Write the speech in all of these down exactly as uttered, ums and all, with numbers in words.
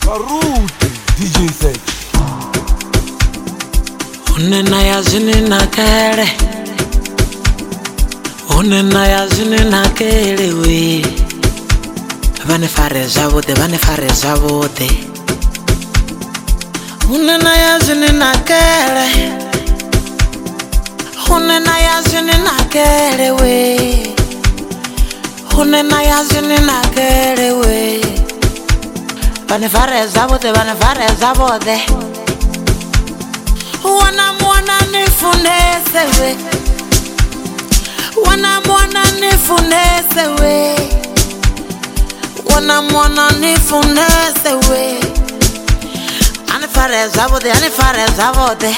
Baruti D J Zek. Unena yazini nakere, unena yazini nakere we. Vane fare zavode, vane fare zavode. Unena yazini nakere, unena yazini nakere we. Unena yazini nakere we. Vane fare zavode, vane fare zavode. Wana mwana nifunese we, wana mwana nifunese we, wana mwana nifunese we. Ane fare zavode, ane fare zavode.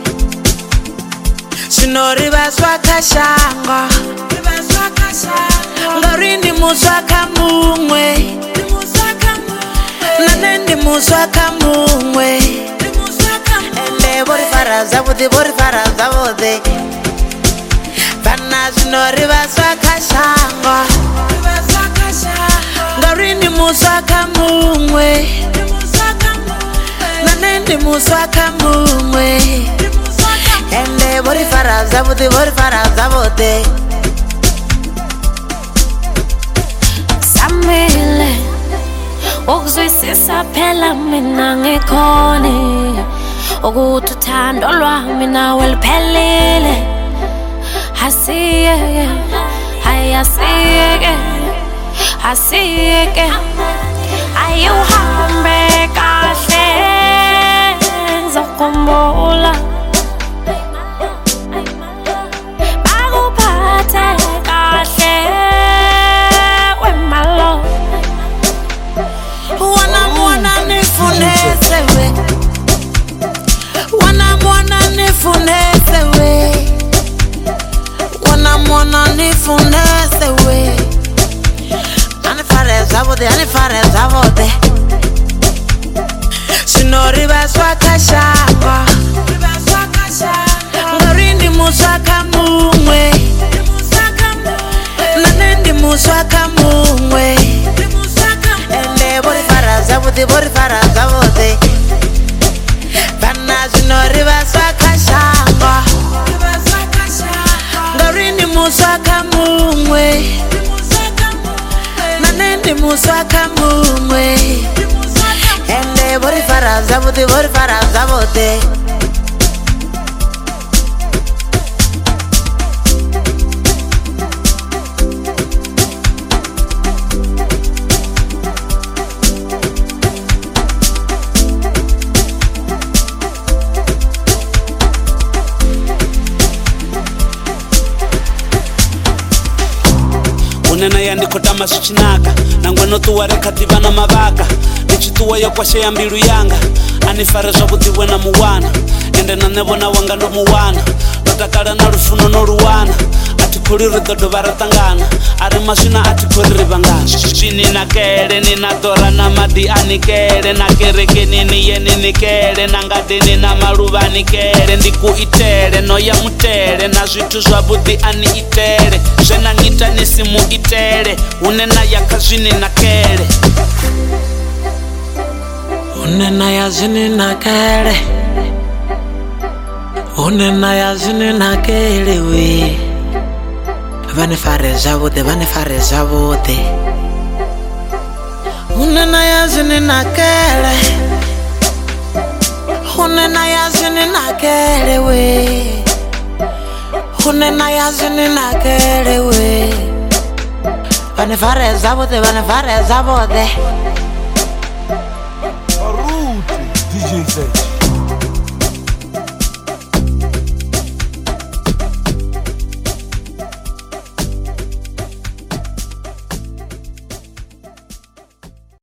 Sinori baswa kashanga, baswa kashanga. Ngorindi muswa kamumwe, muswa kamumwe. Nanendi muswa kamumwe. Bori fara zavode, bori fara zavode. Vana zinori baswa kashanga, baswa kashanga. Ngarini muswa kamumwe, nanendi muswa kamumwe. Ende bori fara zavode, bori fara zavode. Samile, ukuzwisisa phela mina ngikhona. Ukuthi uthando lwami nawe liphelile. Asiyeke, ayasiyeke, asiyeke. Ayuhambe kahle, ngizokhumbula. Bakuphathe kahle, wemalo. Wana mwana nifunese we, wana mwana nifunese we, wana mwana nifunese we. Ane fare zavode, ane fare zavode. Sinori baswa kashanga, baswa kashanga. Ngorindi muswa kamumwe, nanendi muswa kamumwe. Ende bori fara zavode, bori fara zavode. Vana zinori baswa kashanga, baswa kashanga. Ngarini muswa kamumwe, nanendi muswa kamumwe. Ende bori fara zavode, bori fara zavode. Unena yandikota masuchinaka nangweno tuwareka tivana mavaka nichituwa yokwasheya mbilu yanga anifare zvavudziwe na muwana ende nanevona wanga ndo muwana vatakala na lufuno noluwana atikhuliri dodo varatangana ari maswina atikhuliri vangana swininakele ninadora na madi anikele na kereke niniye ninikele na ngadeni na maluva anikele ndikuitele noya mutele na zwithu zwavudi aniitele zvenangita nisimuitele unena yakazvininakele unena yazvininakele unena yazvininakele we. Vane fare zavode, vane fare zavode. Unena yazvininakele, unena yazvininakele we. Unena yazvininakele we. Vane fare zavode, vane fare zavode. Baruti D J Zek.